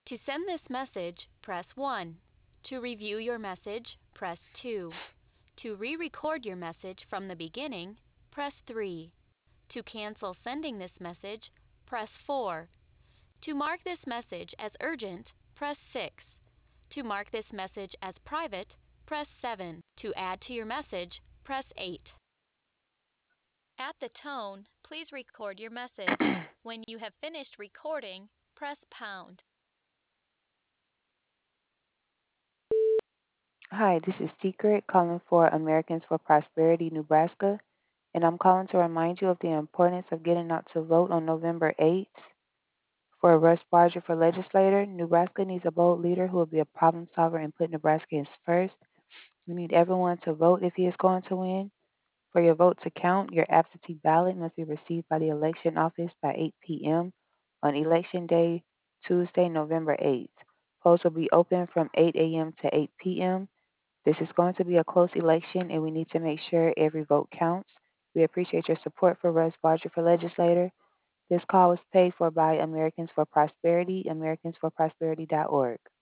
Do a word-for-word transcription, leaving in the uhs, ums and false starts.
To send this message, press one. To review your message, press two. To re-record your message from the beginning, press three. To cancel sending this message, press four. To mark this message as urgent, press six. To mark this message as private, press seven. To add to your message, press eight. At the tone, please record your message. When you have finished recording, press pound. Hi, this is Secret calling for Americans for Prosperity, Nebraska, and I'm calling to remind you of the importance of getting out to vote on November eighth. For Russ Barger for legislator, Nebraska needs a bold leader who will be a problem solver and put Nebraskans first. We need everyone to vote if he is going to win. For your vote to count, your absentee ballot must be received by the election office by eight p.m. on Election Day, Tuesday, November eighth. Polls will be open from eight a.m. to eight p.m. This is going to be a close election, and we need to make sure every vote counts. We appreciate your support for Russ Barger for legislator. This call was paid for by Americans for Prosperity, americans for prosperity dot org.